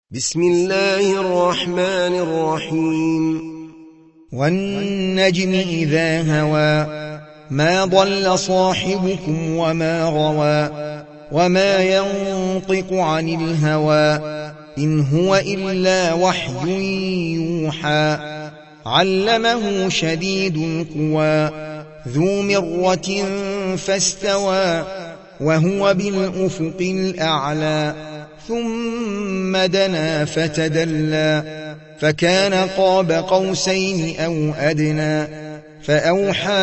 بسم الله الرحمن الرحيم والنجم إذا هوى ما ضل صاحبكم وما غوى وما ينطق عن الهوى إن هو إلا وحي يوحى علمه شديد القوى ذو مرة فاستوى وهو بالأفق الأعلى ثم دنا فتدلى فكان قاب قوسين أو أدنى فأوحى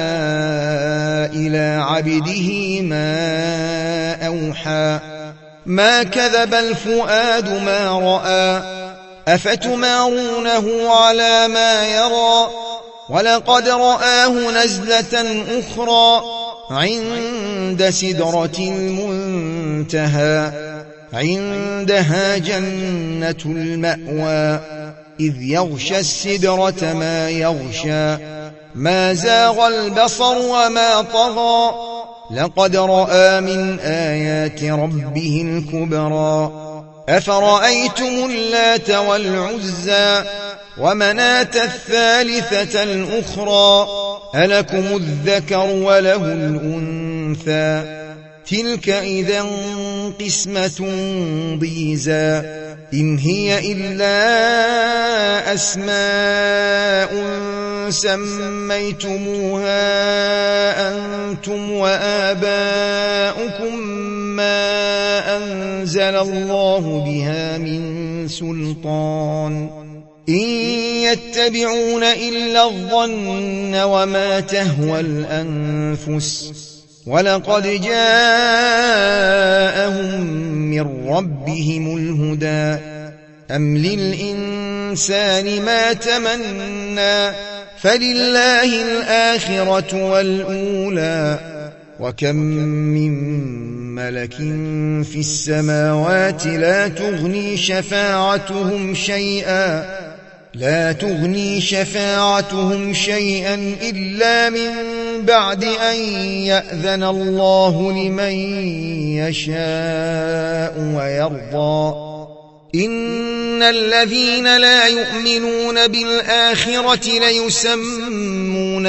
إلى عبده ما أوحى ما كذب الفؤاد ما رأى أفتمارونه على ما يرى ولقد رآه نزلة أخرى عند سدرة المنتهى عندها جنة المأوى إذ يغشى السدرة ما يغشى ما زاغ البصر وما طغى لقد رأى من آيات ربه الكبرى أفرأيتم اللات والعزى ومناة الثالثة الأخرى ألكم الذكر وله الأنثى تلك إذا قسمة ضيزى إن هي إلا أسماء سميتموها أنتم وآباؤكم ما أنزل الله بها من سلطان إن يتبعون إلا الظن وما تهوى الأنفس ولقد جاءهم من ربهم الهدى أم للإنسان ما تمنى فلله الآخرة والأولى وكم من ملك في السماوات لا تغني شفاعتهم شيئا إلا من بعد أن يأذن الله لمن يشاء ويرضى إن الذين لا يؤمنون بالآخرة ليسمون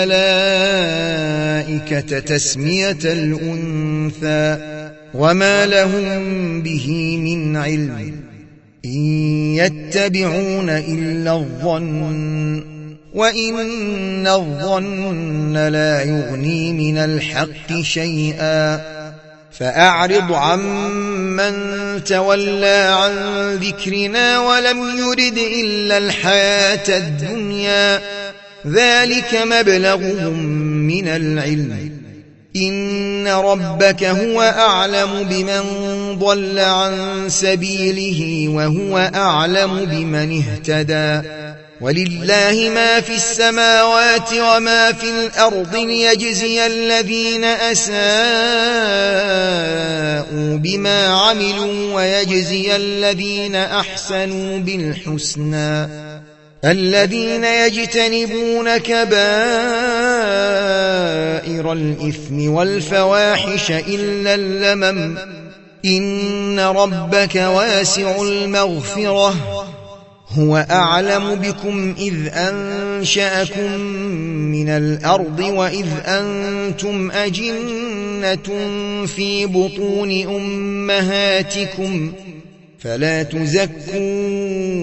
الملائكة تسمية الأنثى وما لهم به من علم إن يتبعون إلا الظن وإن الظن لا يغني من الحق شيئا فأعرض عمن تولى عن ذكرنا ولم يرد إلا الحياة الدنيا ذلك مبلغهم من العلم إن ربك هو أعلم بمن ضل عن سبيله وهو أعلم بمن اهتدى ولله ما في السماوات وما في الأرض ليجزي الذين أساءوا بما عملوا ويجزي الذين أحسنوا بالحسنى الذين يجتنبون كبائر الإثم والفواحش إلا اللمم إن ربك واسع المغفرة هو أعلم بكم إذ أنشأكم من الأرض وإذ أنتم أجنة في بطون أمهاتكم فلا تزكوا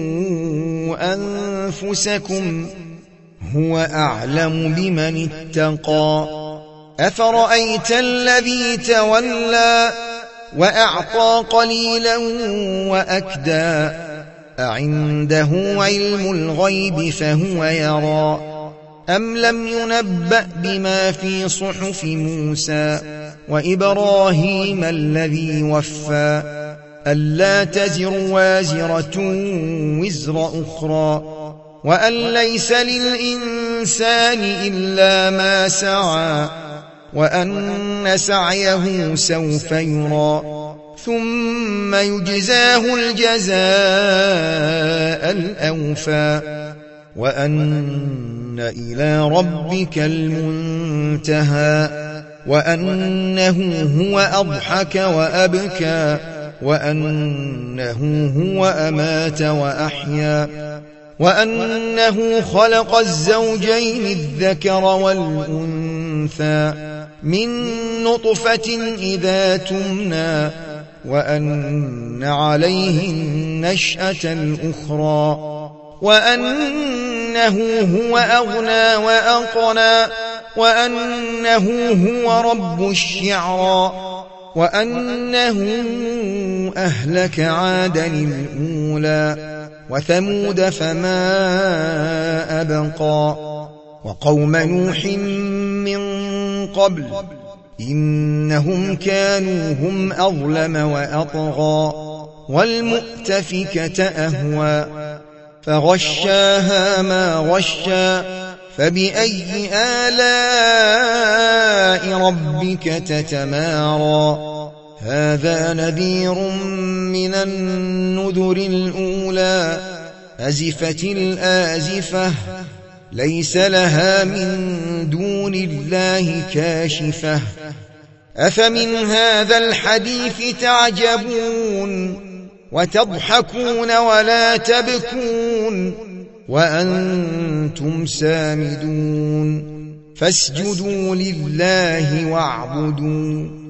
أنفسكم هو أعلم بمن اتقى أفرأيت الذي تولى وأعطى قليلا وأكدى أعنده علم الغيب فهو يرى أم لم ينبأ بما في صحف موسى وإبراهيم الذي وفى ألا تزر وازرة وزر أخرى وأن ليس للإنسان إلا ما سعى وأن سعيه سوف يرى ثم يجزاه الجزاء الأوفى وأن إلى ربك المنتهى وأنه هو أضحك وأبكى وأنه هو أمات وأحيا وأنه خلق الزوجين الذكر والأنثى من نطفة إذا تمنى وأن عليه النشأة الأخرى وأنه هو أغنى وأقنى وأنه هو رب الشعرى وأنه أهلك عادا الأولى وثمود فما أبقى وقوم نوح من قبل إنهم كانوا هم أظلم وأطغى والمؤتفكة أهوى فغشاها ما غشى فبأي آلاء ربك تتمارى هذا نذير من النذر الأولى أزفت الآزفة ليس لها من دون الله كاشفة أفمن هذا الحديث تعجبون وتضحكون ولا تبكون وأنتم سامدون فاسجدوا لله واعبدوا